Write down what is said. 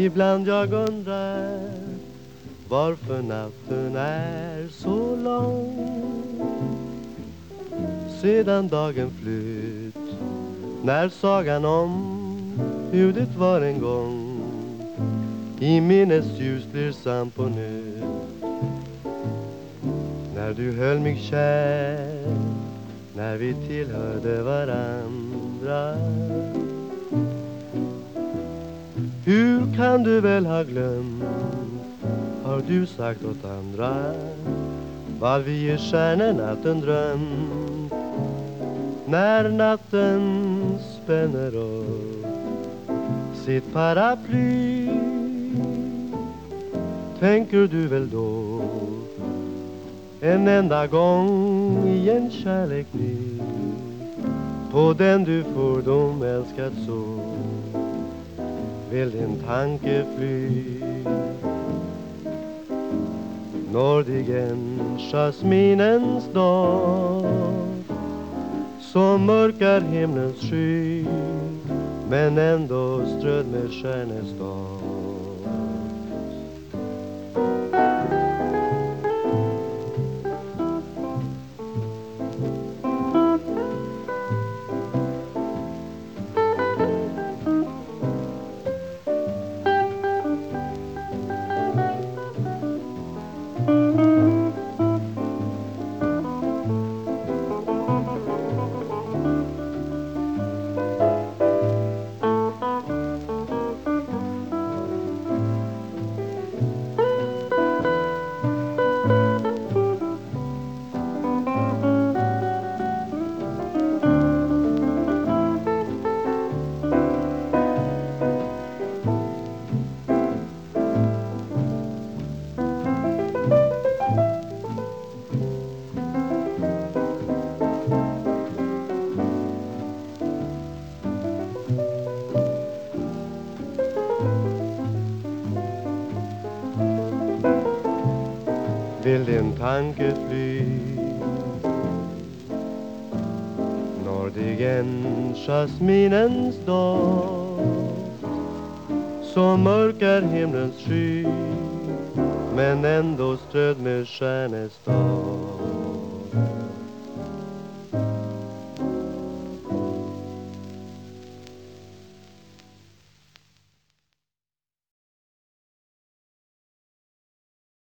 Ibland jag undrar varför natten är så lång. Sedan dagen flytt, när sagan om hur det var en gång i minnes ljus blir sann på nytt. När du höll mig kär, när vi tillhörde varandra. Hur kan du väl ha glömt, har du sagt åt andra, vad vi i stjärnenatten drömt. När natten spänner upp sitt paraply, tänker du väl då en enda gång i en kärlek ny på den du fordom älskat så, vill din tanke fly. Nordigen jasminens doft, som mörkar himlens sky, men ändå strödd med stjärnestoft. Vill din tanke fly. Nordigen jasminens doft, som mörkar himlens sky, men ändå strödd med stjärnestoft.